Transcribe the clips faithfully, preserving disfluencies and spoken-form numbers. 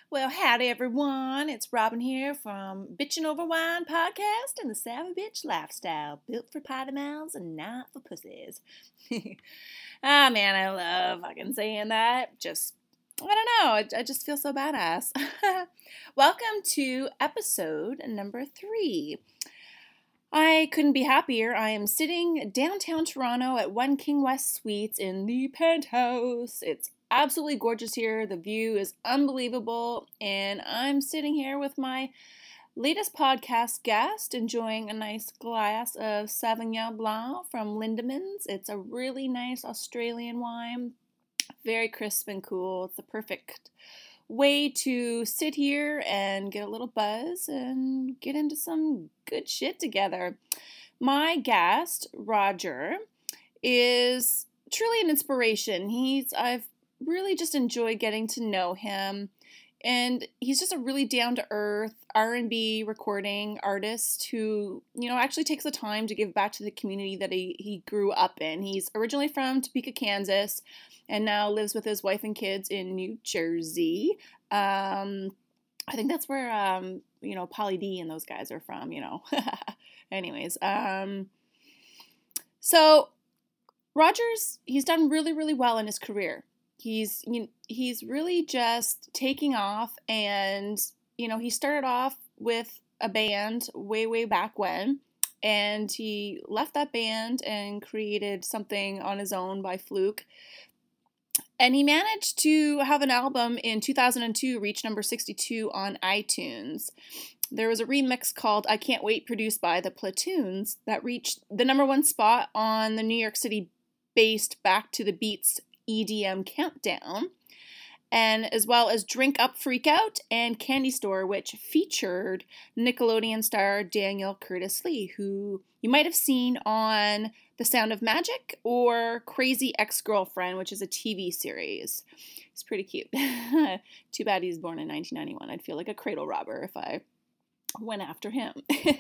Well, howdy everyone. It's Robin here from Bitchin' Over Wine podcast and the Savvy Bitch Lifestyle, built for potty mouths and not for pussies. Ah, man, I love fucking saying that. Just, I don't know, I, I just feel so badass. Welcome to episode number three. I couldn't be happier. I am sitting downtown Toronto at One King West Suites in the penthouse. It's absolutely gorgeous here. The view is unbelievable. And I'm sitting here with my latest podcast guest, enjoying a nice glass of Sauvignon Blanc from Lindemans. It's a really nice Australian wine. Very crisp and cool. It's the perfect way to sit here and get a little buzz and get into some good shit together. My guest, Roger, is truly an inspiration. He's I've really just enjoyed getting to know him, and he's just a really down-to-earth R and B recording artist who, you know, actually takes the time to give back to the community that he, he grew up in. He's originally from Topeka, Kansas, and now lives with his wife and kids in New Jersey. Um, I think that's where, um, you know, Pauly D and those guys are from, you know. Anyways, um, so Rogers, he's done really, really well in his career. He's, you know, he's really just taking off, and, you know, he started off with a band way, way back when, and he left that band and created something on his own by fluke. And he managed to have an album in two thousand two reach number sixty-two on iTunes. There was a remix called I Can't Wait, produced by the Platoons, that reached the number one spot on the New York City-based Back to the Beats E D M Countdown, and as well as Drink Up, Freak Out and Candy Store, which featured Nickelodeon star Daniel Curtis Lee, who you might have seen on The Sound of Magic or Crazy Ex-Girlfriend, which is a T V series. He's pretty cute. Too bad he's born in nineteen ninety-one. I'd feel like a cradle robber if I went after him.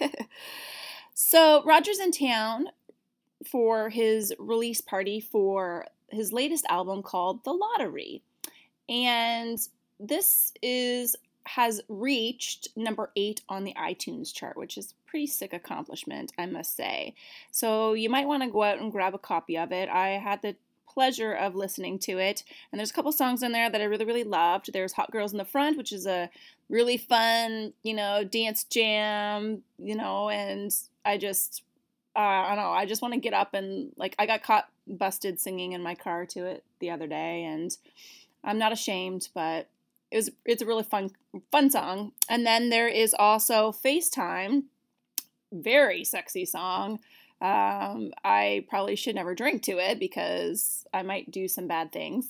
So Roger's in town for his release party for his latest album called The Lottery. And this is has reached number eight on the iTunes chart, which is a pretty sick accomplishment, I must say. So you might want to go out and grab a copy of it. I had the pleasure of listening to it, and there's a couple songs in there that I really, really loved. There's Hot Girls in the Front, which is a really fun, you know, dance jam, you know, and I just, uh, I don't know, I just want to get up and, like, I got caught busted singing in my car to it the other day, and I'm not ashamed, but it was it's a really fun fun song. And then there is also FaceTime, very sexy song. Um, I probably should never drink to it because I might do some bad things.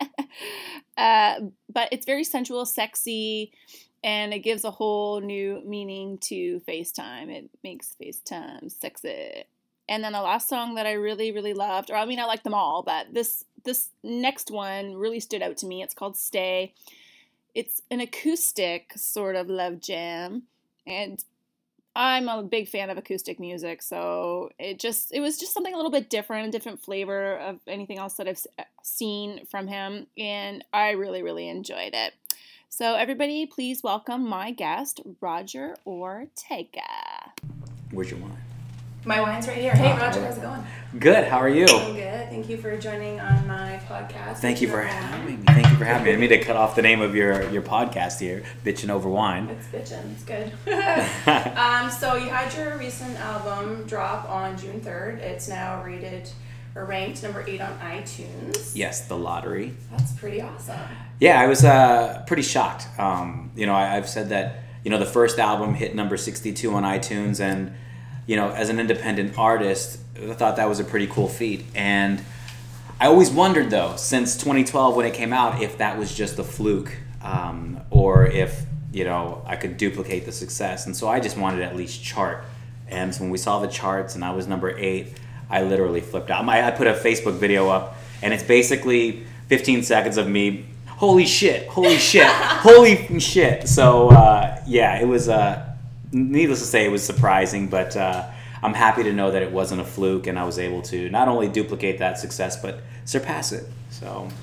uh, but it's very sensual, sexy, and it gives a whole new meaning to FaceTime. It makes FaceTime sexy. And then the last song that I really, really loved, or I mean, I like them all, but this this next one really stood out to me. It's called Stay. It's an acoustic sort of love jam, and I'm a big fan of acoustic music, so it just it was just something a little bit different, a different flavor of anything else that I've seen from him, and I really, really enjoyed it. So everybody, please welcome my guest, Roger Ortega. Where's your wine? My wine's right here. Hey, Roger, how's it going? Good. How are you? I'm good. Thank you for joining on my podcast. Thank you for having me. Thank you for having me. I didn't mean to cut off the name of your, your podcast here, Bitchin' Over Wine. It's bitchin'. It's good. um, so you had your recent album drop on June third. It's now rated or ranked number eight on iTunes. Yes, The Lottery. That's pretty awesome. Yeah, I was uh, pretty shocked. Um, you know, I, I've said that, you know, the first album hit number sixty-two on iTunes, and you know, as an independent artist, I thought that was a pretty cool feat. And I always wondered, though, since twenty twelve when it came out, if that was just a fluke, um, or if, you know, I could duplicate the success. And so I just wanted to at least chart. And so when we saw the charts and I was number eight, I literally flipped out. I put a Facebook video up, and it's basically fifteen seconds of me, holy shit, holy shit, holy shit. So, uh, yeah, it was... Uh, Needless to say, it was surprising, but uh, I'm happy to know that it wasn't a fluke, and I was able to not only duplicate that success, but surpass it. So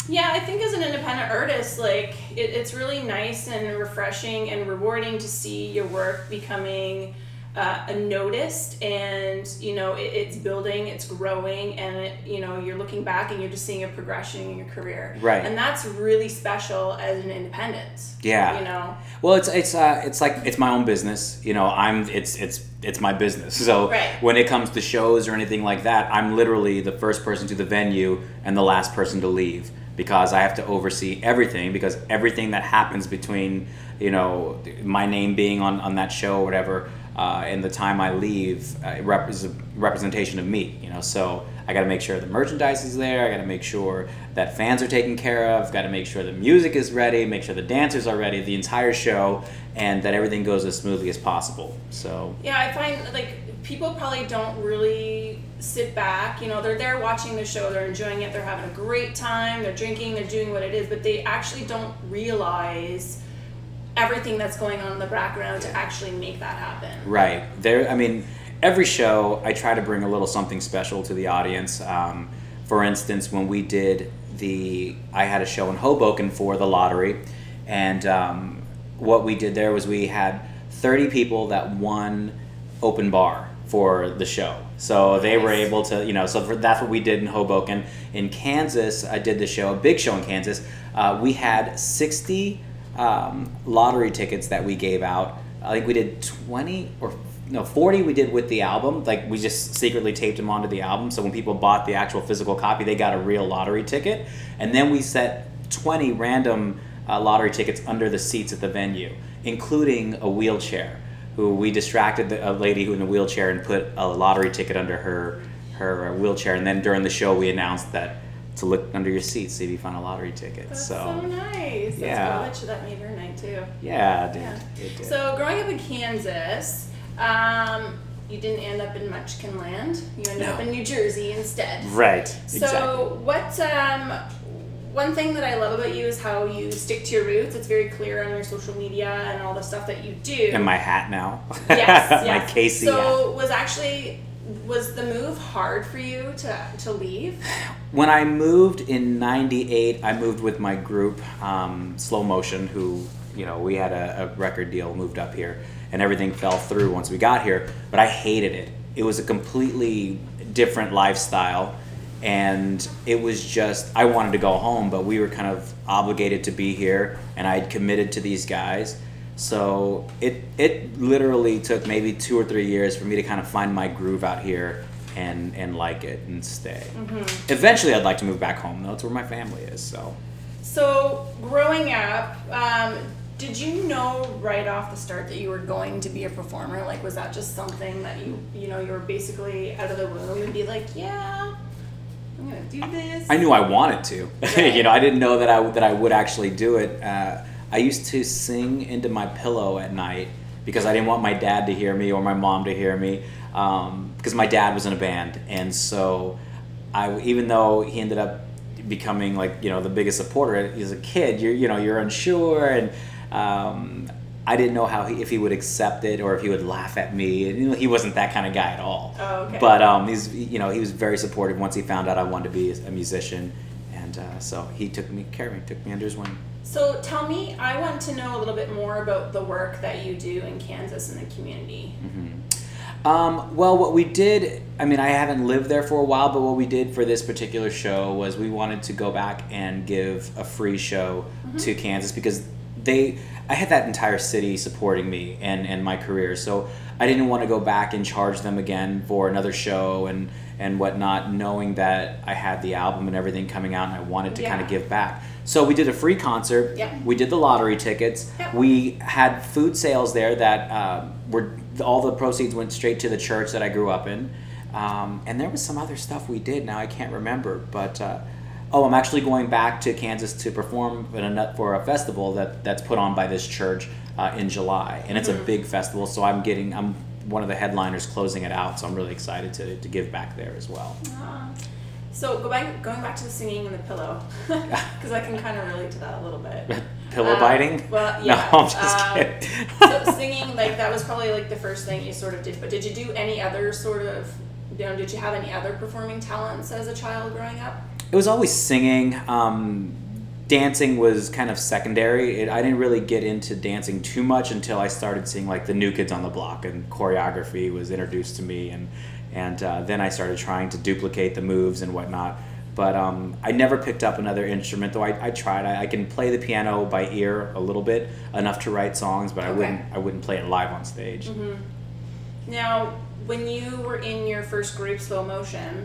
Yeah, I think as an independent artist, like it, it's really nice and refreshing and rewarding to see your work becoming uh, noticed, and you know it, it's building, it's growing, and it, you know you're looking back and you're just seeing a progression in your career. Right. And that's really special as an independent. Yeah. You know. Well, it's it's uh, it's like it's my own business. You know, I'm it's it's it's my business. So right. when it comes to shows or anything like that, I'm literally the first person to the venue and the last person to leave, because I have to oversee everything, because everything that happens between, you know, my name being on, on that show or whatever, uh, and the time I leave, uh, it rep- is a representation of me, you know, so I got to make sure the merchandise is there, I got to make sure that fans are taken care of, got to make sure the music is ready, make sure the dancers are ready, the entire show, and that everything goes as smoothly as possible, so. Yeah, I find, like, people probably don't really sit back, you know, they're there watching the show, they're enjoying it, they're having a great time, they're drinking, they're doing what it is, but they actually don't realize everything that's going on in the background to actually make that happen. Right. There, I mean, every show I try to bring a little something special to the audience. Um, for instance, when we did the, I had a show in Hoboken for the lottery, and um, what we did there was we had thirty people that won open bar for the show. So they were able to, you know, so for, that's what we did in Hoboken. In Kansas, I did the show, a big show in Kansas. Uh, we had sixty um, lottery tickets that we gave out. I think we did twenty or no, forty we did with the album. Like we just secretly taped them onto the album. So when people bought the actual physical copy, they got a real lottery ticket. And then we set twenty random uh, lottery tickets under the seats at the venue, including a wheelchair. Who we distracted the, a lady who in a wheelchair and put a lottery ticket under her her wheelchair, and then during the show we announced that to look under your seat, see if you find a lottery ticket. That's so, so nice. That's yeah. cool. I bet you that made her night too. Yeah, it did. Yeah. It did. So growing up in Kansas, um, you didn't end up in Munchkin Land. You ended No. up in New Jersey instead. Right. So Exactly. what? Um, one thing that I love about you is how you stick to your roots. It's very clear on your social media and all the stuff that you do. And my hat now. Yes, my yes. Casey So hat. was actually was the move hard for you to to leave? When I moved in ninety-eight, I moved with my group, um, Slow Motion, who, you know, we had a, a record deal, moved up here, and everything fell through once we got here, but I hated it. It was a completely different lifestyle, and it was just, I wanted to go home, but we were kind of obligated to be here, and I had committed to these guys. So it it literally took maybe two or three years for me to kind of find my groove out here and, and like it and stay. Mm-hmm. Eventually I'd like to move back home, though. It's where my family is, so. So growing up, um, did you know right off the start that you were going to be a performer? Like, was that just something that you, you know, you were basically out of the womb and be like, yeah, I'm gonna do this? I knew I wanted to. Right. You know, I didn't know that I, that I would actually do it. Uh, I used to sing into my pillow at night because I didn't want my dad to hear me or my mom to hear me, um, because my dad was in a band. And so I, even though he ended up becoming like, you know, the biggest supporter as a kid, you're, you know, you're unsure, and um, I didn't know how he, if he would accept it or if he would laugh at me. And, you know, he wasn't that kind of guy at all. Oh, okay. But um, he's, you know, he was very supportive once he found out I wanted to be a musician, and uh, so he took me care of me, took me under his wing. So tell me, I want to know a little bit more about the work that you do in Kansas in the community. Mm-hmm. Um, well, what we did, I mean, I haven't lived there for a while, but what we did for this particular show was we wanted to go back and give a free show mm-hmm. to Kansas, because they, I had that entire city supporting me and, and my career, so I didn't want to go back and charge them again for another show and, and whatnot, knowing that I had the album and everything coming out and I wanted to Yeah. kind of give back. So we did a free concert. Yep. We did the lottery tickets. Yep. We had food sales there that uh, were, all the proceeds went straight to the church that I grew up in. Um, and there was some other stuff we did. Now I can't remember, but uh, oh, I'm actually going back to Kansas to perform in a, for a festival that that's put on by this church uh, in July, and it's mm-hmm. a big festival. So I'm getting I'm one of the headliners closing it out. So I'm really excited to to give back there as well. Uh, so go back, going back to the singing and the pillow, because I can kind of relate to that a little bit. Pillow um, biting? Well, yeah. No, I'm just um, kidding. So singing, like that was probably like the first thing you sort of did. But did you do any other sort of, you know, did you have any other performing talents as a child growing up? it was always singing. Um, dancing was kind of secondary. It, I didn't really get into dancing too much until I started seeing like the New Kids on the Block, and choreography was introduced to me, and and uh, then I started trying to duplicate the moves and whatnot. But um, I never picked up another instrument, though I, I tried. I, I can play the piano by ear a little bit, enough to write songs, but I Okay. wouldn't I wouldn't play it live on stage. Mm-hmm. Now, when you were in your first group, Slow Motion,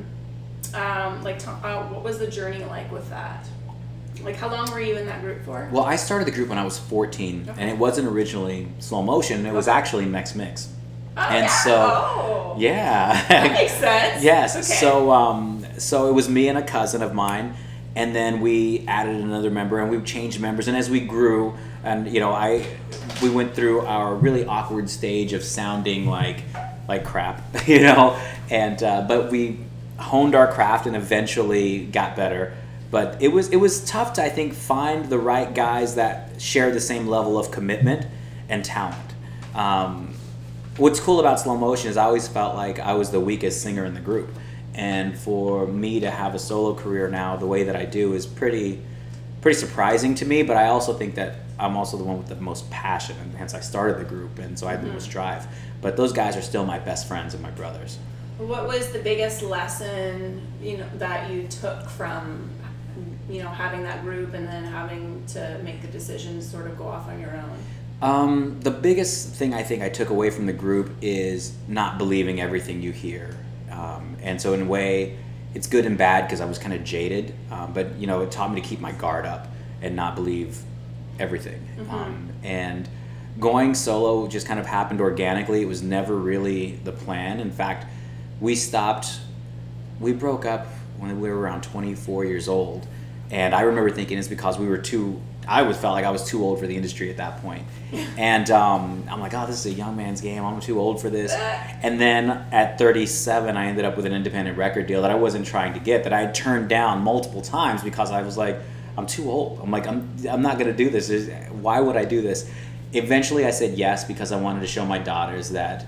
um, like, t- uh, what was the journey like with that? Like, how long were you in that group for? Well, I started the group when I was fourteen, Okay. and it wasn't originally Slow Motion. It was Okay. actually Mex Mix. Oh, and yeah. so- oh. Yeah. That makes sense. Yes. Okay. So um, so it was me and a cousin of mine, and then we added another member, and we changed members. And as we grew, and you know, I we went through our really awkward stage of sounding like like crap, you know, and uh, but we honed our craft and eventually got better. But it was it was tough to, I think, find the right guys that share the same level of commitment and talent. Um, what's cool about Slow Motion is I always felt like I was the weakest singer in the group. And for me to have a solo career now the way that I do is pretty pretty surprising to me, but I also think that I'm also the one with the most passion, and hence I started the group, and so I had the most drive. But those guys are still my best friends and my brothers. What was the biggest lesson, you know, that you took from, you know, having that group and then having to make the decision to sort of go off on your own? Um, the biggest thing I think I took away from the group is not believing everything you hear. Um, and so in a way, it's good and bad because I was kind of jaded, um, but you know, it taught me to keep my guard up and not believe everything. Mm-hmm. Um, and going solo just kind of happened organically. It was never really the plan. In fact, we stopped, we broke up when we were around twenty-four years old. And I remember thinking it's because we were too, I was felt like I was too old for the industry at that point. And um, I'm like, oh, this is a young man's game. I'm too old for this. And then at thirty-seven, I ended up with an independent record deal that I wasn't trying to get, that I had turned down multiple times because I was like, I'm too old. I'm like, I'm, I'm not going to do this. There's, why would I do this? Eventually, I said yes because I wanted to show my daughters that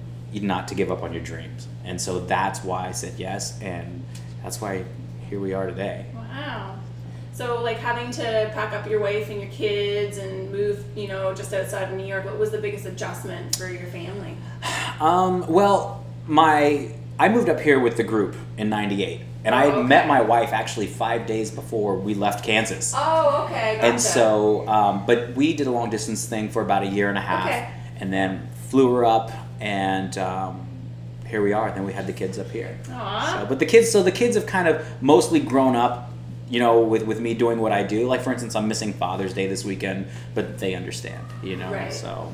not to give up on your dreams. And so that's why I said yes. And that's why here we are today. Wow. So, like, having to pack up your wife and your kids and move, you know, just outside of New York, what was the biggest adjustment for your family? Um, well, my I moved up here with the group in ninety-eight. And Oh, I had okay. met my wife actually five days before we left Kansas. Oh, okay. Gotcha. And so, um, but we did a long distance thing for about a year and a half. Okay. And then flew her up, and um, here we are. And then we had the kids up here. Aw. So, but the kids, so the kids have kind of mostly grown up, you know, with, with me doing what I do. Like, for instance, I'm missing Father's Day this weekend, but they understand, you know, Right. so.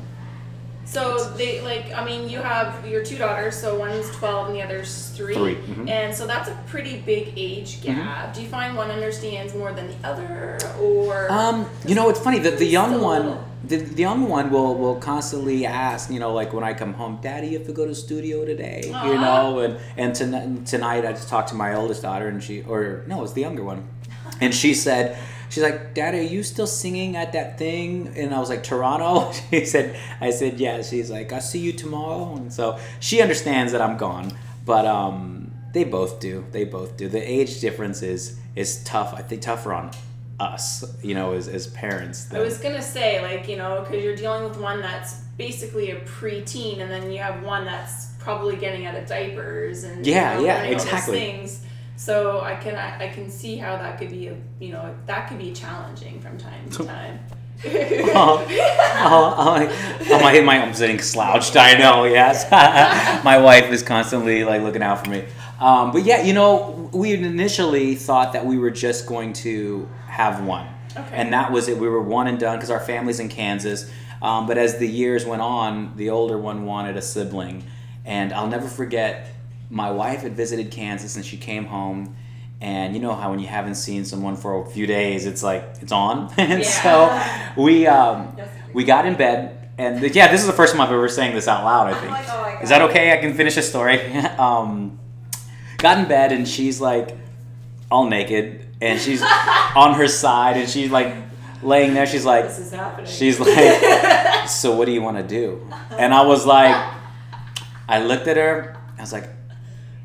So they like I mean you have your two daughters, so one's twelve and the other's three. Three, mhm. And so that's a pretty big age gap. Do you find one understands more than the other, or Um, you know, it's funny, the, the young Still a one, little. the, the young one will, will constantly ask, you know, like when I come home, Daddy, you have to go to studio today, you Aw. know, and, and ton- tonight I just talked to my oldest daughter, and she, or no, it's the younger one, and she said, she's like, Daddy, are you still singing at that thing? And I was like, Toronto? She said, I said, yeah. She's like, I'll see you tomorrow. And so she understands that I'm gone, but um, they both do. They both do. The age difference is, is tough. I think tougher on us, you know, as, as parents. I was gonna say, like, you know, because you're dealing with one that's basically a preteen, and then you have one that's probably getting out of diapers and Yeah, you know, yeah, learning all those exactly. things. So I can I, I can see how that could be a you know that could be challenging from time to time. oh, oh, oh, oh, my, my, I'm sitting slouched. I know, yes. My wife is constantly like looking out for me. Um, but yeah, you know, we initially thought that we were just going to have one. Okay. And that was it. We were one and done because our family's in Kansas. Um, but as the years went on, the older one wanted a sibling. And I'll never forget, my wife had visited Kansas and she came home. And you know how when you haven't seen someone for a few days, it's like, it's on. And Yeah. so we um, we got in bed. And th- yeah, this is the first time I've ever saying this out loud, I think. like, oh my God. Is that okay? I can finish a story. um, got in bed and she's like all naked. And she's on her side and she's like laying there. She's like, This is happening. she's like, so what do you want to do? And I was like, I looked at her. I was like,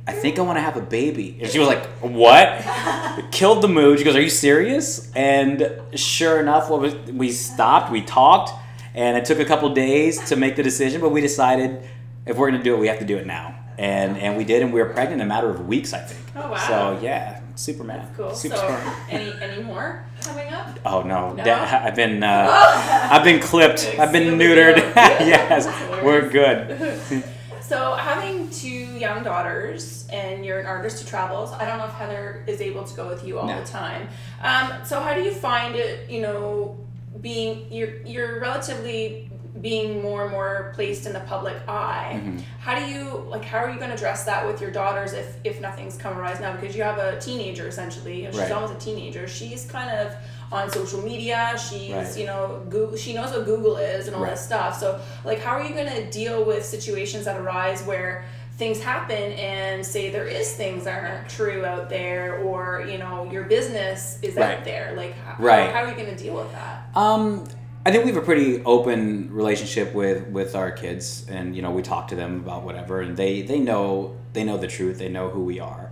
I think I want to have a baby. And she was like, what? Killed the mood. She goes, are you serious? And sure enough, what was, we stopped, we talked, and it took a couple days to make the decision, but we decided if we're going to do it, we have to do it now. And and we did, and we were pregnant in a matter of weeks, I think. Oh, wow. So, yeah, Superman. That's cool. Super so, smart. any any more coming up? Oh, no. No? Da- I've been uh, I've been clipped. I've been neutered. Yes, we're good. So, having two young daughters, and you're an artist who travels, I don't know if Heather is able to go with you all No. the time. Um, so, how do you find it, you know, being, you're, you're relatively being more and more placed in the public eye? Mm-hmm. How do you, like, how are you going to address that with your daughters if, if nothing's come arise now? Because you have a teenager, essentially, and she's Right. almost a teenager. She's kind of on social media. She's, Right. you know, Google, she knows what Google is and all Right. this stuff. So, like, how are you going to deal with situations that arise where things happen and say there is things that aren't true out there, or, you know, your business is Right. out there? Like, how, Right. how are you going to deal with that? Um, I think we have a pretty open relationship with, with our kids, and you know we talk to them about whatever, and they, they know they know the truth. They know who we are,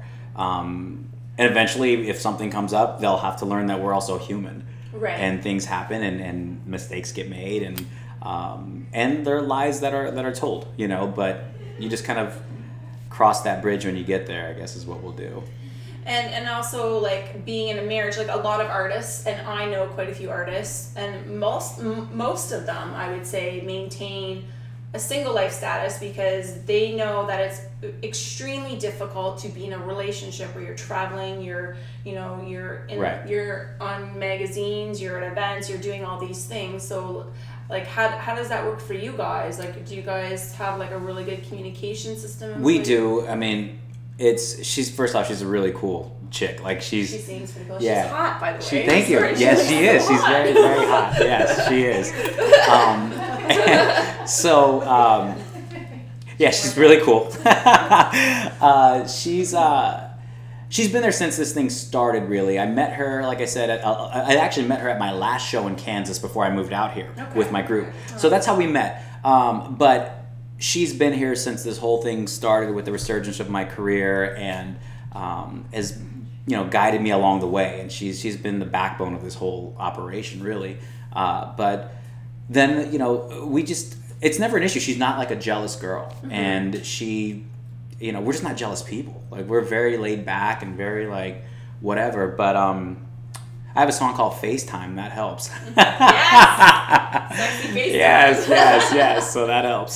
um, and eventually, if something comes up, they'll have to learn that we're also human, Right. and things happen, and, and mistakes get made, and um, and there are lies that are that are told, you know. But you just kind of cross that bridge when you get there, I guess, is what we'll do. And and also, like, being in a marriage, like a lot of artists, and I know quite a few artists, and most m- most of them, I would say, maintain a single life status because they know that it's extremely difficult to be in a relationship where you're traveling, you're you know you're in Right. you're on magazines, you're at events, you're doing all these things. So, like, how how does that work for you guys? Like, do you guys have like a really good communication system in We place? do. I mean, it's she's first off, she's a really cool chick. Like she's She seems pretty cool. Yeah. She's hot, by the way. She, thank you. Sorry, Yes, she is. so She's hot. very, very hot. Yes, she is. Um, and so, um, yeah, she's really cool. uh, she's uh, she's been there since this thing started. Really, I met her, like I said, at, uh, I actually met her at my last show in Kansas before I moved out here Okay. with my group. So that's how we met. Um, but she's been here since this whole thing started with the resurgence of my career, and um, has you know guided me along the way, and she's she's been the backbone of this whole operation, really. Uh, but then you know we just it's never an issue. She's not like a jealous girl, mm-hmm. and she you know we're just not jealous people. Like we're very laid back and very like whatever. But um, I have a song called FaceTime that helps. Yes, sexy FaceTime. yes, yes, yes. So that helps.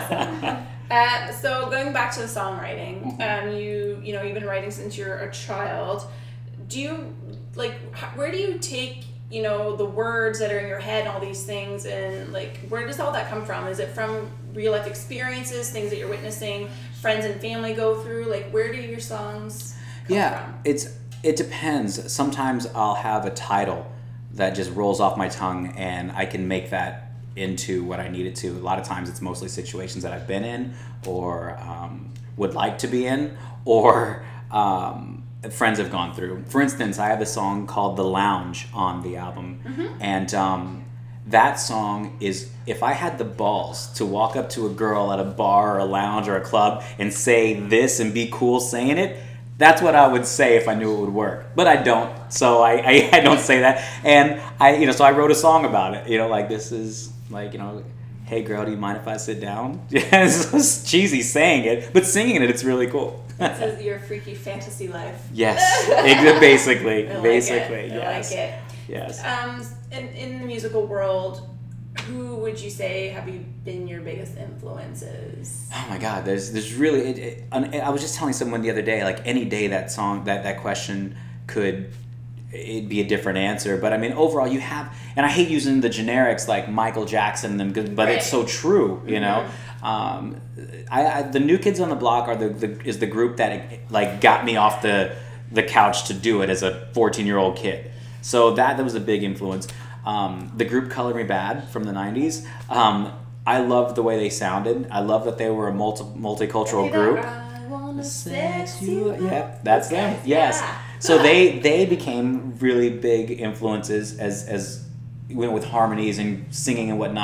Uh, so going back to the songwriting, um, you you know you've been writing since you're a child. Do you like h- where do you take you know the words that are in your head and all these things, and like where does all that come from? Is it from real life experiences, things that you're witnessing, friends and family go through? Like where do your songs come yeah, from? it's it depends. Sometimes I'll have a title that just rolls off my tongue, and I can make that into what I need it to. A lot of times it's mostly situations that I've been in or um, would like to be in, or um, friends have gone through. For instance, I have a song called The Lounge on the album, mm-hmm. and um, that song is, if I had the balls to walk up to a girl at a bar or a lounge or a club and say this and be cool saying it, that's what I would say if I knew it would work. But I don't, so I, I, I don't say that. And I, you know, so I wrote a song about it. You know, like this is like, you know, hey girl, do you mind if I sit down? Yeah, it's just cheesy saying it, but singing it, it's really cool. This is your freaky fantasy life. Yes, ex- basically, I like basically, it. yes, I like it. yes. Um, in in the musical world, who would you say have you been your biggest influences? Oh my God, there's there's really. It, it, I was just telling someone the other day, like any day that song, that that question could. It'd be a different answer, but I mean, overall, you have, and I hate using the generics like Michael Jackson, and them, but right. it's so true, you mm-hmm. know. Um, I, I the New Kids on the Block are the, the is the group that like got me off the the couch to do it as a fourteen year old kid. So that that was a big influence. Um, the group Color Me Bad from the nineties. Um, I loved the way they sounded. I love that they were a multi multicultural group. I wanna sex you. Yeah, that's them. Okay. Yes. Yeah. So they they became really big influences as as you know, with harmonies and singing and whatnot.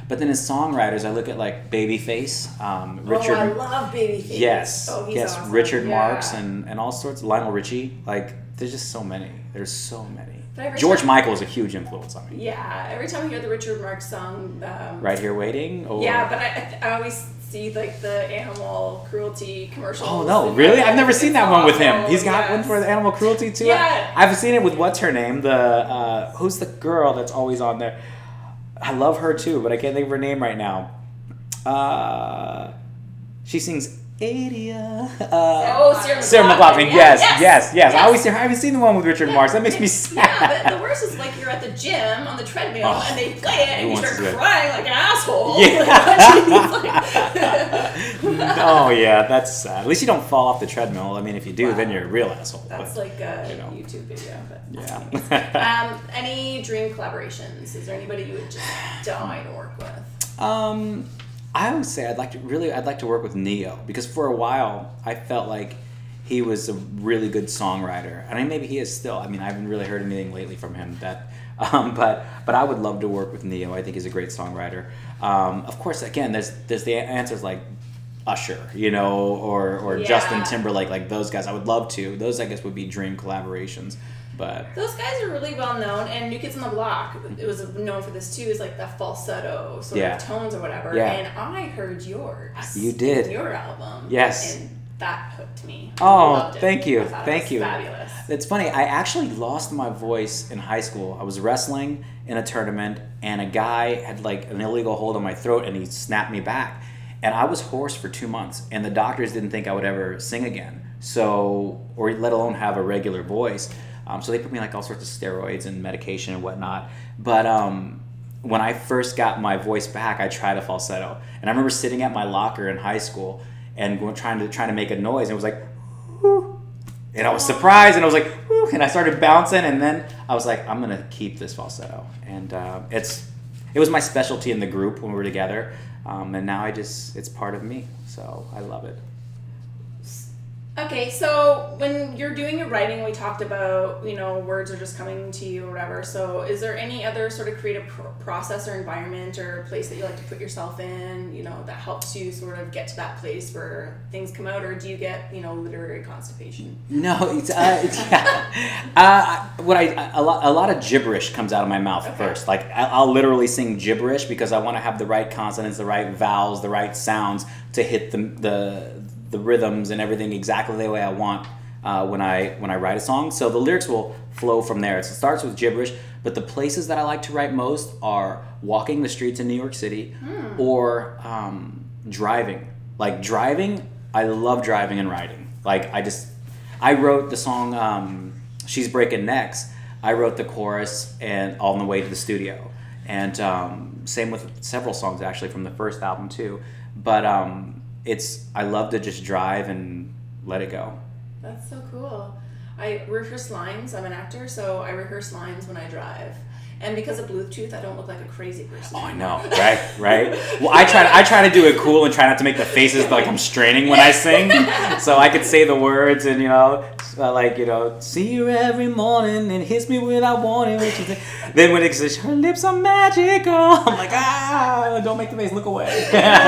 But then as songwriters, I look at like Babyface, um, Richard. Oh, I love Babyface. Yes, oh, he's yes, awesome. Richard yeah. Marx and, and all sorts. Lionel Richie, like there's just so many. There's so many. George time, Michael is a huge influence on me. Yeah, every time I hear the Richard Marx song. Um, Right Here Waiting. Or... Yeah, but I, I always see like the animal cruelty commercials. Oh no, really? I've never seen that it's one with him. awful, He's got yes. one for the animal cruelty too. Yeah. I've seen it with what's her name? The uh, who's the girl that's always on there? I love her too, but I can't think of her name right now. Uh, she sings Adia. Uh, oh, Sarah McLachlan. Sarah McLachlan. Yeah. Yes, yes, yes, yes. yes. I always I haven't seen the one with Richard Yeah. Marx. That makes me sad. Yeah, but the worst is like you're at the gym on the treadmill Oh, and they play it and you everyone's start good. crying like an asshole. Yeah. Oh yeah, that's sad. At least you don't fall off the treadmill. I mean, if you do, Wow. then you're a real asshole. That's but, like a you know. YouTube video. But Yeah. um, any dream collaborations? Is there anybody you would just die to work with? Um, I would say I'd like to really I'd like to work with Neo because for a while I felt like he was a really good songwriter, and I mean, maybe he is still. I mean, I haven't really heard anything lately from him that, um, but but I would love to work with Neo. I think he's a great songwriter. Um, of course, again, there's there's the answers like Usher, you know, or or Yeah. Justin Timberlake, like those guys. I would love to. Those I guess would be dream collaborations. But Those guys are really well known, and New Kids on the Block, it was known for this too, is like the falsetto sort Yeah. of tones or whatever. Yeah. And I heard yours. You did. in your album. Yes. And that hooked me. I Oh, loved it. thank you. I thought it Thank was you. Fabulous. It's funny, I actually lost my voice in high school. I was wrestling in a tournament, and a guy had like an illegal hold on my throat, and he snapped me back. And I was hoarse for two months, and the doctors didn't think I would ever sing again, so or let alone have a regular voice. Um, so they put me like all sorts of steroids and medication and whatnot. But um, when I first got my voice back, I tried a falsetto, and I remember sitting at my locker in high school and going, trying to trying to make a noise, and it was like, whoo. And I was surprised, and I was like, whoo, and I started bouncing, and then I was like, I'm gonna keep this falsetto, and uh, it's it was my specialty in the group when we were together, um, and now I just it's part of me, so I love it. Okay, so when you're doing your writing, we talked about, you know, words are just coming to you or whatever. So is there any other sort of creative pr- process or environment or place that you like to put yourself in, you know, that helps you sort of get to that place where things come out, or do you get, you know, literary constipation? No, it's, uh, it's yeah. uh, what I a lot a lot of gibberish comes out of my mouth Okay. first. Like I- I'll literally sing gibberish because I want to have the right consonants, the right vowels, the right sounds to hit the the the rhythms and everything exactly the way I want uh, when I when I write a song. So the lyrics will flow from there. So it starts with gibberish, but the places that I like to write most are walking the streets in New York City or um, driving. Like driving, I love driving and writing. Like I just, I wrote the song um, She's Breaking Necks. I wrote the chorus and on the way to the studio. And um, same with several songs actually from the first album too. But um, it's I love to just drive and let it go. That's so cool. I rehearse lines. I'm an actor, so I rehearse lines when I drive. And because of Bluetooth, I don't look like a crazy person. Oh, I know, right, right. Well, I try to, I try to do it cool and try not to make the faces like I'm straining when I sing, so I could say the words and you know, uh, like you know, see you every morning and hits me without warning. Which is then when it says her lips are magical, I'm like ah, don't make the face look away.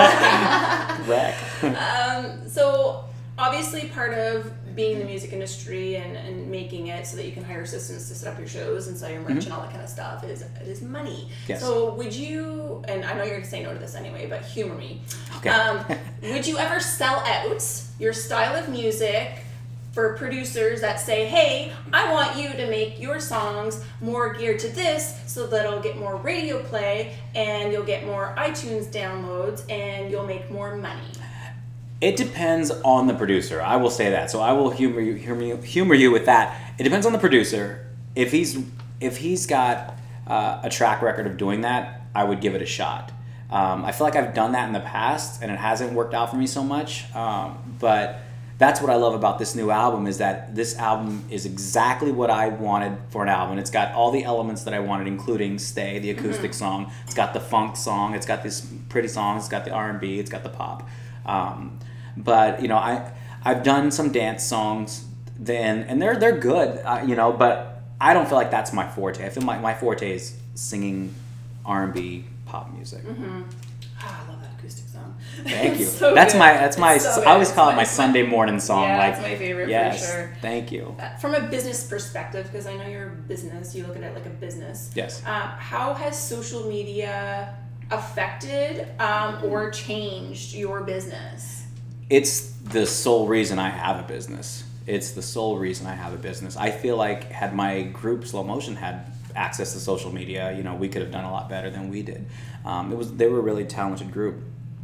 Wreck. Um, so obviously part of being in the music industry and, and making it so that you can hire assistants to set up your shows and sell your merch and all that kind of stuff is it is money. Yes. So would you, and I know you're going to say no to this anyway, but humor me. Okay. Um, would you ever sell out your style of music for producers that say, hey, I want you to make your songs more geared to this so that it'll get more radio play and you'll get more iTunes downloads and you'll make more money? It depends on the producer. I will say that. So I will humor you, humor you, humor you with that. It depends on the producer. If he's if he's got uh, a track record of doing that, I would give it a shot. Um, I feel like I've done that in the past, and it hasn't worked out for me so much. Um, but that's what I love about this new album is that this album is exactly what I wanted for an album. It's got all the elements that I wanted, including "Stay," the acoustic mm-hmm. song. It's got the funk song. It's got this pretty song. It's got the R and B. It's got the pop. Um, But you know, I I've done some dance songs then, and they're they're good, uh, you know. But I don't feel like that's my forte. I feel my my forte is singing R and B, pop music. Mm-hmm. Oh, I love that acoustic song. Thank you. So that's good. my that's my So I always good. call it It's my my- Sunday morning song. Yeah, like it's my favorite yes, for sure. Thank you. Uh, From a business perspective, because I know you're a business, you look at it like a business. Yes. Um, how has social media affected um, or changed your business? It's the sole reason I have a business. It's the sole reason I have a business. I feel like had my group Slow Motion had access to social media, you know, we could have done a lot better than we did. Um, it was they were a really talented group,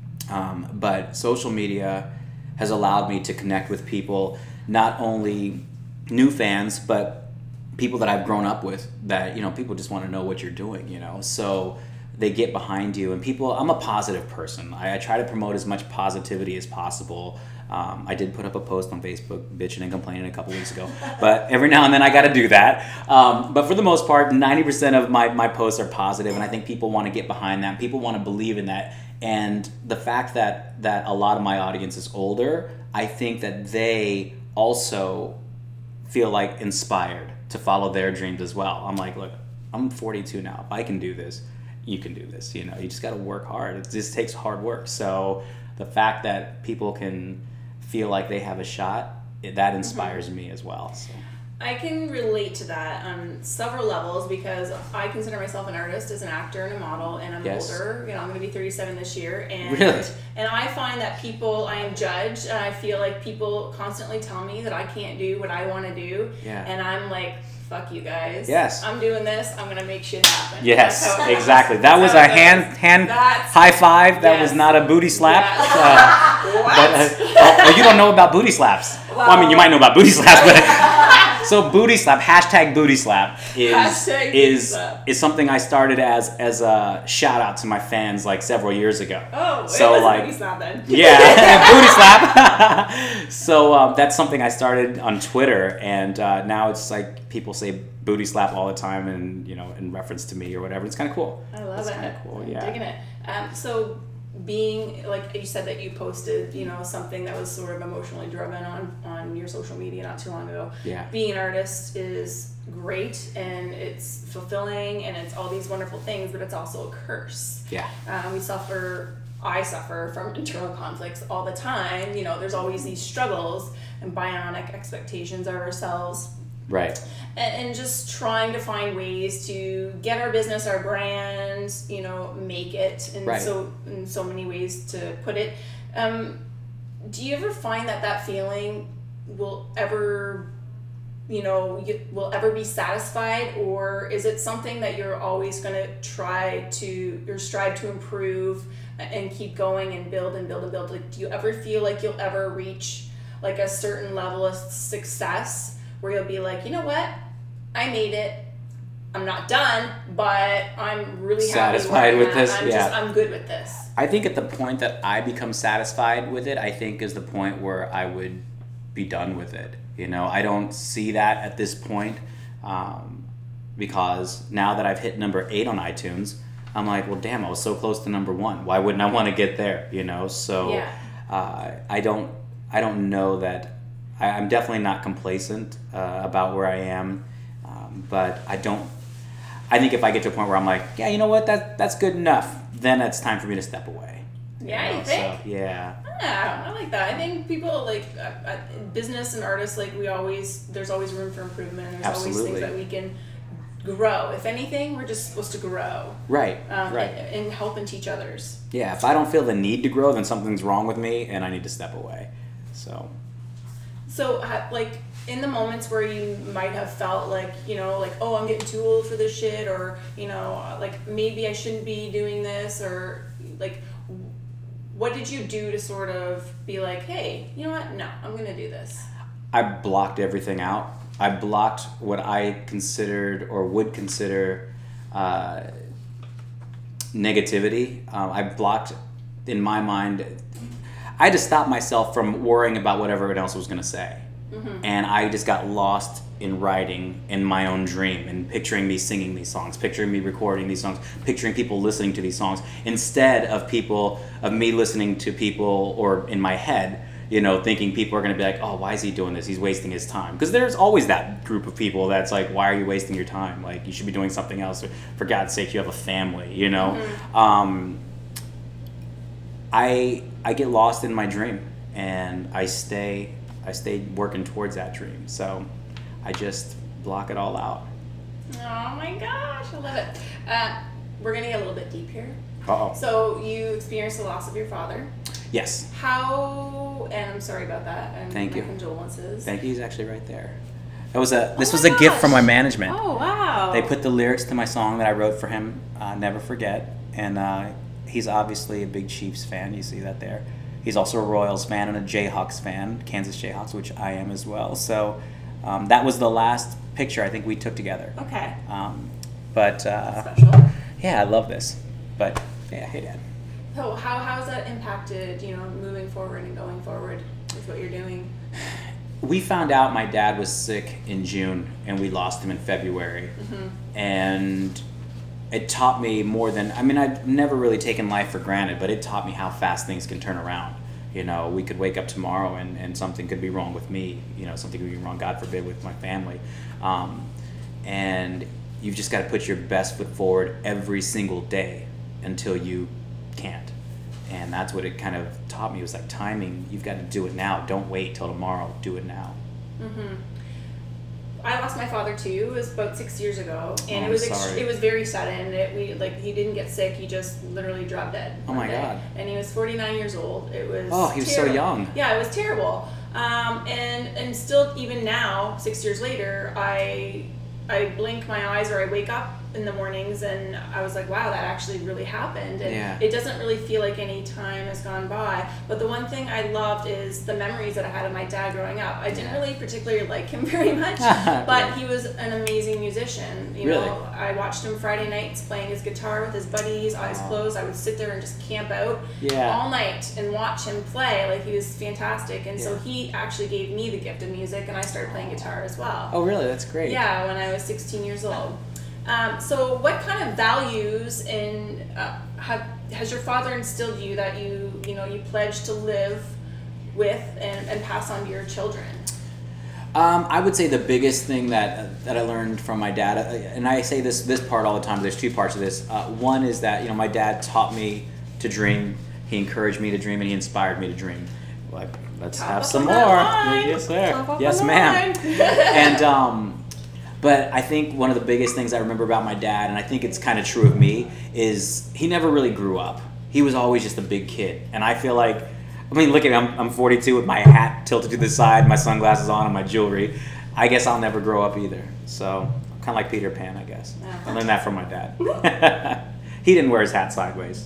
um, but social media has allowed me to connect with people, not only new fans, but people that I've grown up with. That you know, people just want to know what you're doing. You know, so they get behind you, and people. I'm a positive person. I, I try to promote as much positivity as possible. Um, I did put up a post on Facebook bitching and complaining a couple weeks ago, but every now and then I got to do that. Um, but for the most part, ninety percent of my, my posts are positive, and I think people want to get behind that. People want to believe in that. And the fact that, that a lot of my audience is older, I think that they also feel like inspired to follow their dreams as well. I'm like, look, I'm forty-two now. If I can do this, you can do this. You know, you just got to work hard. It just takes hard work. So the fact that people can feel like they have a shot, it, that inspires mm-hmm. me as well. So. I can relate to that on several levels because I consider myself an artist, as an actor and a model, and I'm yes. older. You know, I'm going to be thirty-seven this year, and really? and I find that people, I am judged, and I feel like people constantly tell me that I can't do what I want to do, yeah. and I'm like, fuck you guys. Yes. I'm doing this. I'm gonna make shit happen. Yes, exactly. That was a hand hand That's, high five. That yes. was not a booty slap. Yeah. Uh, what? But, uh, oh, oh, you don't know about booty slaps. Well, well, I mean, you might know about booty slaps, but so booty slap, hashtag booty slap is Hashtag booty is slap. is something I started as as a shout out to my fans like several years ago. Oh, so it was like booty slap then. yeah, booty slap. So um, that's something I started on Twitter, and uh, now it's like people say booty slap all the time, and you know, in reference to me or whatever. It's kind of cool. I love it's it. Kind of cool. I'm Yeah. digging it. Um, so being like you said that you posted, you know, something that was sort of emotionally driven on on your social media not too long ago. Yeah. Being an artist is great and it's fulfilling and it's all these wonderful things, but it's also a curse. Yeah. Um, we suffer. I suffer from internal conflicts all the time. You know, there's always these struggles and bionic expectations of ourselves. Right. And, and just trying to find ways to get our business, our brand, you know, make it in right. so in so many ways to put it. Um, do you ever find that that feeling will ever, you know, you, will ever be satisfied, or is it something that you're always going to try to or strive to improve and keep going and build and build and build? Like, do you ever feel like you'll ever reach like a certain level of success where you'll be like, you know what, I made it. I'm not done, but I'm really satisfied happy with I'm this. I'm yeah, just, I'm good with this. I think at the point that I become satisfied with it, I think is the point where I would be done with it. You know, I don't see that at this point um, because now that I've hit number eight on iTunes, I'm like, well, damn, I was so close to number one. Why wouldn't I want to get there? You know, so yeah. uh, I don't, I don't know that. I, I'm definitely not complacent uh, about where I am, um, but I don't. I think if I get to a point where I'm like, yeah, you know what, that that's good enough, then it's time for me to step away. Yeah, you, know? you think? So, yeah. Yeah, I like that. I think people like uh, uh, business and artists, like we always, there's always room for improvement. There's Absolutely. always things that we can grow. If anything, we're just supposed to grow. Right. Um, right. And, and help and teach others. Yeah. If I don't feel the need to grow, then something's wrong with me, and I need to step away. So. So, like, in the moments where you might have felt like, you know, like, oh, I'm getting too old for this shit, or, you know, like, maybe I shouldn't be doing this, or, like, what did you do to sort of be like, hey, you know what? No, I'm going to do this. I blocked everything out. I blocked what I considered or would consider uh, negativity. Um, I blocked, in my mind, I had to stop myself from worrying about what everyone else was going to say. Mm-hmm. And I just got lost in writing in my own dream and picturing me singing these songs, picturing me recording these songs, picturing people listening to these songs, instead of people, of me listening to people, or in my head, you know, thinking people are going to be like, oh, why is he doing this? He's wasting his time. Because there's always that group of people that's like, why are you wasting your time? Like, you should be doing something else. For God's sake, you have a family, you know? Mm-hmm. Um, I I get lost in my dream, and I stay I stay working towards that dream. So I just block it all out. Oh my gosh, I love it. Uh, we're going to get a little bit deep here. Uh-oh. So you experienced the loss of your father. Yes. How, and I'm sorry about that. And Thank my you. condolences. Thank you. He's actually right there. That was a. This Oh was my a gift gosh. from my management. Oh, wow. They put the lyrics to my song that I wrote for him, uh, Never Forget. And uh, he's obviously a big Chiefs fan. You see that there. He's also a Royals fan and a Jayhawks fan, Kansas Jayhawks, which I am as well. So um, that was the last picture I think we took together. Okay. Um, but uh, Special. yeah, I love this. But yeah, hey, Dad. So how how has that impacted, you know, moving forward and going forward with what you're doing? We found out my dad was sick in June, and we lost him in February. Mm-hmm. And it taught me more than, I mean, I've never really taken life for granted, but it taught me how fast things can turn around. You know, we could wake up tomorrow and, and something could be wrong with me. You know, something could be wrong, God forbid, with my family. Um, and you've just got to put your best foot forward every single day until you can't. And that's what it kind of taught me. It was like timing. You've got to do it now. Don't wait till tomorrow. Do it now. Mm-hmm. I lost my father too. It was about six years ago, and Oh, it was I'm ex- sorry. it was very sudden. It, we like he didn't get sick. He just literally dropped dead. Oh one my day. God. And he was forty-nine years old. It was. Oh, he was so terrible. young. Yeah, it was terrible. Um, and and still even now, six years later, I I blink my eyes or I wake up in the mornings and I was like, wow, that actually really happened. And Yeah. it doesn't really feel like any time has gone by. But the one thing I loved is the memories that I had of my dad growing up. I didn't Yeah. really particularly like him very much, but Yeah. he was an amazing musician. You Really? know, I watched him Friday nights playing his guitar with his buddies, eyes Wow. closed. I would sit there and just camp out Yeah. all night and watch him play. Like, he was fantastic. And so Yeah. he actually gave me the gift of music, and I started playing guitar as well. Oh, really? That's great. Yeah, when I was sixteen years old. Um, so what kind of values in uh, have, has your father instilled in you that you you know you pledge to live with and, and pass on to your children? Um, I would say the biggest thing that uh, that I learned from my dad, uh, and I say this this part all the time. But there's two parts of this. Uh, one is that you know my dad taught me to dream. He encouraged me to dream, and he inspired me to dream. Like, let's Top have up some on more. that line. Yes, sir. Top up Yes, on ma'am. that line. And um, but I think one of the biggest things I remember about my dad, and I think it's kind of true of me, is he never really grew up. He was always just a big kid, and I feel like, I mean, look at me. I'm, I'm forty-two with my hat tilted to the side, my sunglasses on, and my jewelry. I guess I'll never grow up either. So I'm kind of like Peter Pan, I guess. I learned that from my dad. He didn't wear his hat sideways.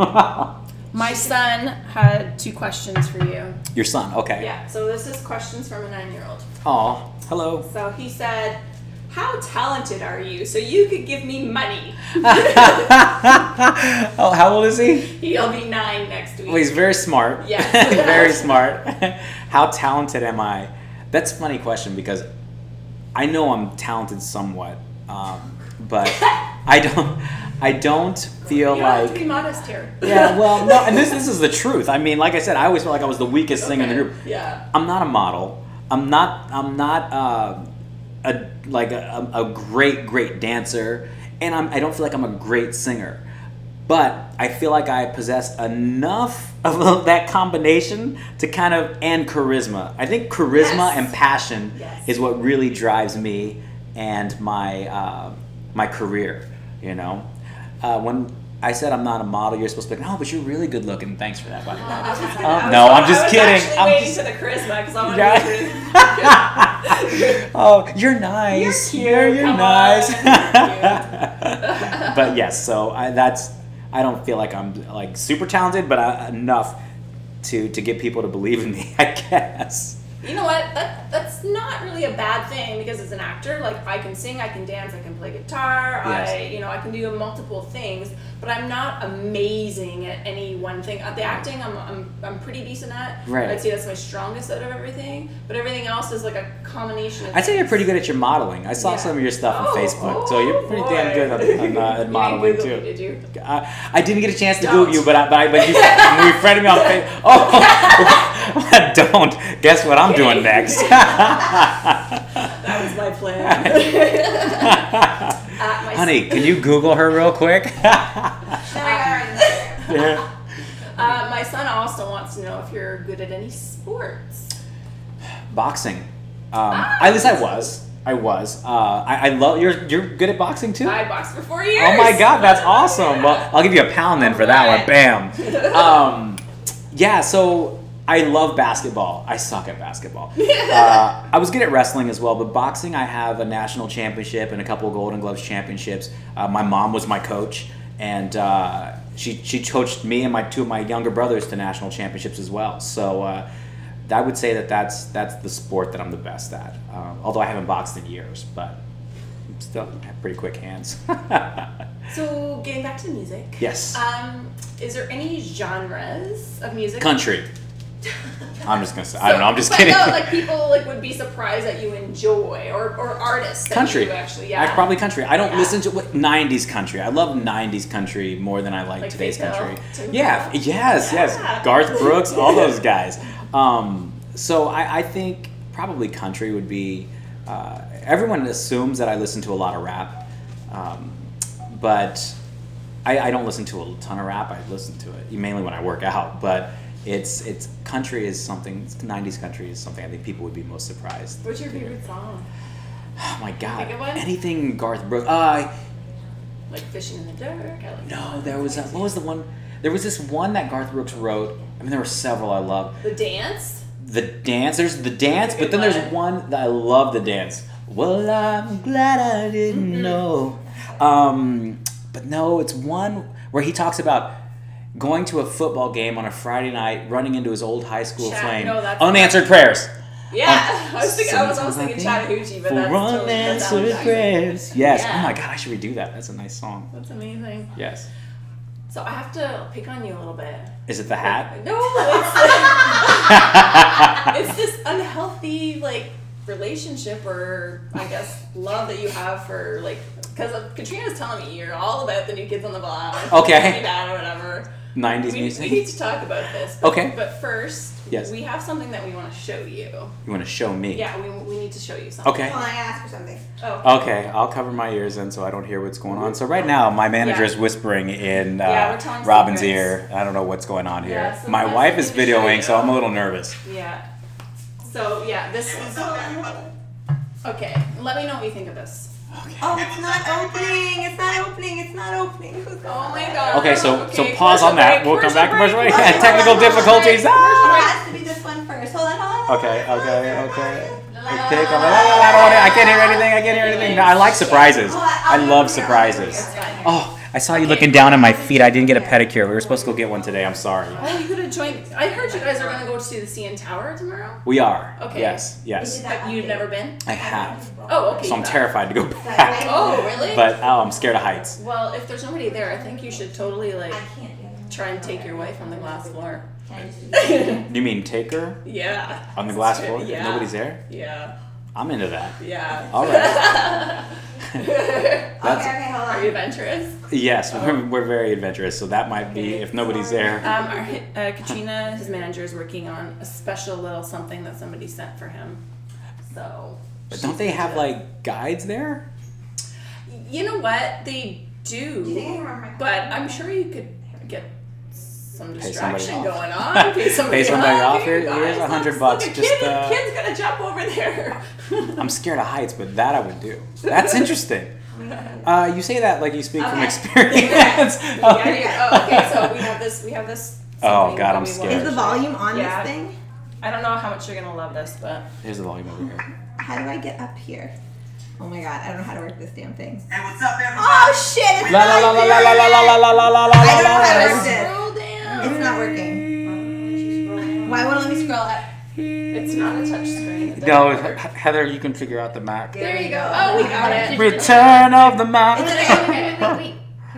My son had two questions for you. Your son, okay. Yeah, so this is questions from a nine-year-old. Aw, hello. So he said, how talented are you so you could give me money? Oh, how old is he? He'll be nine next week. Well, he's very smart. Yes. Very smart. How talented am I? That's a funny question because I know I'm talented somewhat, um, but I don't. I don't feel you don't have like. to be modest here. Yeah, well, no, and this this is the truth. I mean, like I said, I always felt like I was the weakest thing in the Okay, group. Yeah. I'm not a model. I'm not. I'm not uh, a like a, a great great dancer, and I'm. I don't feel like I'm a great singer, but I feel like I possess enough of that combination to kind of and charisma. I think charisma Yes. and passion Yes. is what really drives me and my uh, my career. You know, uh, when I said I'm not a model, you're supposed to be like, no, but you're really good looking. Thanks for that, buddy. I was just Oh, gonna- I was- no, I'm just I was kidding. actually I'm waiting just- for the charisma because I want Yeah. Oh, you're nice. You're cute. You're, you're Come nice. on. You're But yes, so I, that's. I don't feel like I'm like super talented, but I, enough to to get people to believe in me, I guess. You know what? That that's not really a bad thing because as an actor, like I can sing, I can dance, I can play guitar, Yes. I you know I can do multiple things, but I'm not amazing at any one thing. At the acting, I'm I'm, I'm pretty decent at. Right. I'd say that's my strongest out of everything, but everything else is like a combination of. I'd say you're things. pretty good at your modeling. I saw Yeah. some of your stuff on Oh, Facebook, so oh, you're pretty damn boy. good on, on, uh, at You modeling didn't Google too. me, did you? I, I didn't get a chance to Don't. Google you, but I, but, I, but you when you friended me on Facebook. Oh, Don't. Guess what I'm Okay. doing next? That was my plan. uh, my Honey, can you Google her real quick? Then I got her on Instagram. Yeah. Uh, my son also wants to know if you're good at any sports. Boxing. Um, at least I was. I was. Uh, I, I love. You're you're good at boxing too. I boxed for four years. Oh my God, that's awesome. Well, I'll give you a pound then for that one. Bam. Um, yeah. So I love basketball. I suck at basketball. Uh, I was good at wrestling as well, but boxing, I have a national championship and a couple of Golden Gloves championships. Uh, my mom was my coach, and uh, she she coached me and my two of my younger brothers to national championships as well. So. Uh, I would say that that's that's the sport that I'm the best at. Um, although I haven't boxed in years, but I'm still have pretty quick hands. So getting back to the music. Yes. Um, is there any genres of music? Country. I'm just gonna say. I don't know. I'm just but kidding. No, like people like would be surprised that you enjoy or, or artists. That Country. You actually, yeah. I, probably country. I don't Yeah. listen to what, nineties country. I love nineties country more than I like, Like today's Faith Hill, country. Tim Yeah. Hill. Yes. Yeah. Yes. Garth Brooks. All those guys. Um, so I, I think probably country would be. Uh, everyone assumes that I listen to a lot of rap, um, but I, I don't listen to a ton of rap. I listen to it mainly when I work out. But it's it's country is something. nineties country is something I think people would be most surprised. What's your to hear. favorite song? Oh my God! Think of one? Anything Garth Brooks? Uh, Like Fishing in the Dark. I like no, there was a, what was the one? There was this one that Garth Brooks wrote. I mean, there were several I love. The Dance. The dance. There's the dance, That's a but good then there's one. one that I love. The dance. Well, I'm glad I didn't Mm-hmm. know. Um, but no, it's one where he talks about going to a football game on a Friday night, running into his old high school Chat- flame. no, that's- Unanswered prayers. Yeah, Um, I was thinking. I was, I was thinking Chattahoochee, but that's totally that's Alan unanswered Jackson. prayers. Yes. Yeah. Oh my God, I should redo that. That's a nice song. That's amazing. Yes. So I have to pick on you a little bit. Is it the hat? No, it's it's this unhealthy like relationship or I guess love that you have for like because Katrina's telling me you're all about the New Kids on the Block. Okay. That or whatever. nineties We, music. we need to talk about this. But, Okay. But first, Yes. we have something that we want to show you. You want to show me? Yeah, we, we need to show you something. Okay. Hold on, I gotta ask for something. Oh. Okay, I'll cover my ears then so I don't hear what's going on. So right now, my manager Yeah. is whispering in uh, Yeah, we're telling Robin's secrets. ear. I don't know what's going on here. Yeah, so my that's wife what is we need to show videoing, you. so I'm a little nervous. Yeah. So yeah, this is. Okay, let me know what you think of this. Oh, it's not opening. It's not opening. It's not opening. Who's going Oh my on? god. Okay, so so Okay, pause on commercial that. break, We'll come back to commercial break. break. Yeah, technical difficulties. It Ah! has to be this one first. Hold on, hold on. Okay, okay, okay. Okay, come on. I don't want to. I can't hear anything. I can't hear anything. No, I like surprises. I love surprises. Oh, I saw you looking down at my feet. I didn't get a pedicure. We were supposed to go get one today. I'm sorry. Oh, you could have joined. I heard you guys are gonna go to the C N Tower tomorrow. We are. Okay. Yes, yes. But you've never been. I have. Oh, okay. So I'm you have. terrified to go back. Oh, really? But oh, I'm scared of heights. Well, if there's nobody there, I think you should totally like I can't do it. try and take your wife on the glass floor. Can I just do it? You mean take her Yeah. on the glass floor? If Yeah. nobody's there? Yeah. I'm into that. Yeah. All right. Okay, That's, okay, hold Are you on. adventurous? yes, we're, we're very adventurous, so that might be if nobody's there. Um, our, uh, Katrina, his manager, is working on a special little something that somebody sent for him. So. But don't they have like guides there? You know what? They do. Do you think I can remember my But I'm sure you could get some Pay somebody distraction off. going on. Pay somebody, Pay somebody off. Here, Here- you here's guys. a hundred Look, bucks, look, a just, kid, uh, a kid's gonna jump over there. I'm scared of heights, but that I would do. That's interesting. Uh, you say that like you speak from Okay. experience. Yeah, yeah. Oh, okay, so we have this. We have this. Oh, something God, that I'm we scared. want Is to the show. volume on Yeah. this thing? I don't know how much you're gonna love this, but Here's the volume over here. How do I get up here? Oh my god, I don't know how to work this damn thing. Hey, what's up, everybody? Oh shit! It's La la not la la la la la la la la la la I don't know how to la. work this. scroll down. It's not working. Why won't it let me scroll up? It's not a touch screen. No, He- Heather, you can figure out the Mac. There you go. Oh, we got it. Return of the Mac. Okay, wait, wait.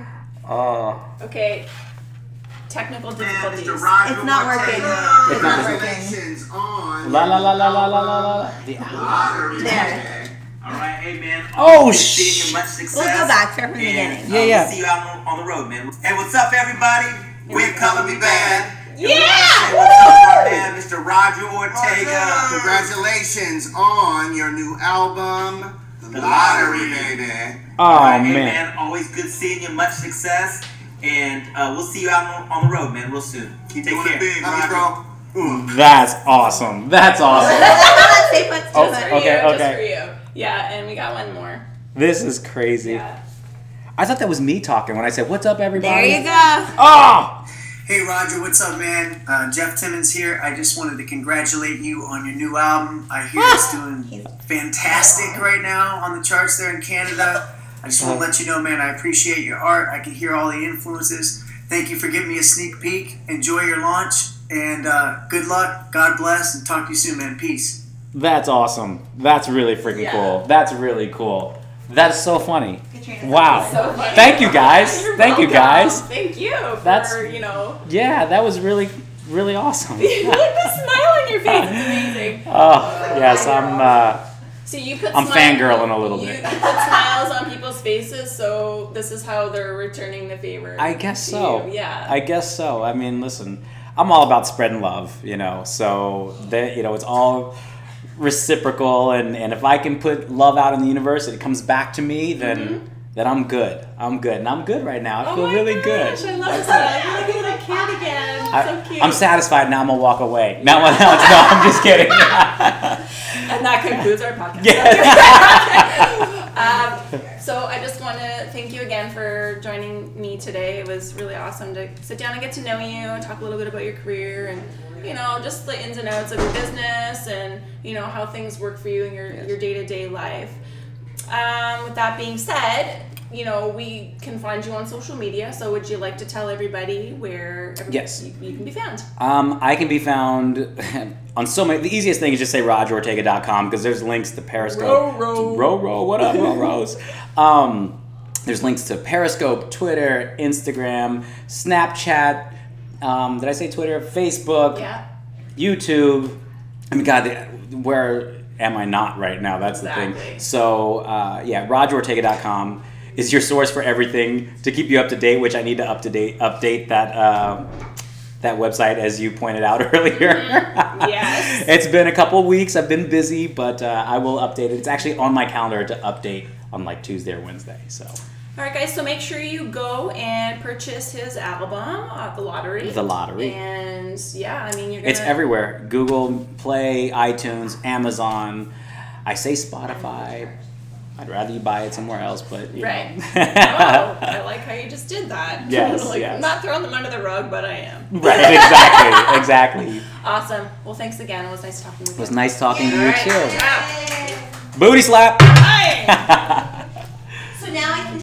Oh. Okay. Technical Man, difficulties. Mister Roger It's not Martin. working. It's It's not not working. working. Congratulations on La la la la la la la la. The lottery. There. All right, hey man. Oh, Wishing sh- you much success. We'll go back, start from the And, beginning. Yeah, um, yeah. See you out on, on the road, man. Hey, what's up, everybody? We're Color Me Bad. Yeah! What's up, my man, Mister Mister Roger Ortega. Congratulations on your new album, The Lottery, baby. Oh, All right, hey, man. man. Always good seeing you. Much success. And uh, we'll see you out on, on the road, man, real soon. Keep Take doing care. it big, Love you, Roger. bro. That's awesome. That's awesome. Say what's Oh, Just for okay, you, okay. just for you. Yeah, and we got one more. This is crazy. Yeah. I thought that was me talking when I said, "What's up, everybody?" There you go. Oh! Hey Roger, what's up, man? Uh, Jeff Timmons here. I just wanted to congratulate you on your new album. I hear it's doing fantastic right now on the charts there in Canada. I just want to let you know, man, I appreciate your art. I can hear all the influences. Thank you for giving me a sneak peek. Enjoy your launch, and uh, good luck. God bless, and talk to you soon, man. Peace. That's awesome. That's really freaking Yeah. cool. That's really cool. That's so funny. Katrina, Wow. So funny. Thank you guys. You're Thank you welcome. guys. Thank you for, That's- you know, Yeah, that was really, really awesome. look at the smile on your face. It's amazing. Oh, yes, I'm. Uh, So you put I'm smile- fangirling a little you, bit. You put smiles on people's faces, so this is how they're returning the favor. I guess to so. you. Yeah. I guess so. I mean, listen, I'm all about spreading love, you know. So that you know, it's all reciprocal, and, and if I can put love out in the universe and it comes back to me, then Mm-hmm. then I'm good. I'm good, and I'm good right now. I Oh feel my really gosh, good. I love that. You're like a little kid again. I, so cute. I'm satisfied now. I'm gonna walk away. Now, now it's, no, I'm just kidding. And that concludes our podcast. um, so I just want to thank you again for joining me today. It was really awesome to sit down and get to know you and talk a little bit about your career and, you know, just the ins and outs of your business and, you know, how things work for you in your, your day-to-day life. Um, with that being said, you know, we can find you on social media. So would you like to tell everybody where everybody, Yes. you, you can be found? Um, I can be found on so many. The easiest thing is just say roger ortega dot com because there's links to Periscope. Row, row. Row, row. What up, row, rows? Um, there's links to Periscope, Twitter, Instagram, Snapchat. Um, did I say Twitter? Facebook, Yeah. YouTube. I mean, God, the, where am I not right now? That's the Exactly. thing. So, uh, yeah, roger ortega dot com is your source for everything to keep you up to date, which I need to up to date update that uh, that website as you pointed out earlier. Yes. It's been a couple weeks. I've been busy, but uh, I will update it. It's actually on my calendar to update on like Tuesday or Wednesday. So All right, guys. So make sure you go and purchase his album, uh, The Lottery. The Lottery. And yeah, I mean, you're gonna. it's everywhere: Google Play, iTunes, Amazon. I say Spotify. I'd rather you buy it somewhere else, but you Right. know. Oh, I like how you just did that. Yes, like, yes. I'm not throwing them under the rug, but I am. Right, exactly, exactly. Awesome. Well, thanks again. It was nice talking with you. It was nice talking to All you right. too. Ciao. Booty slap. Bye. So now I can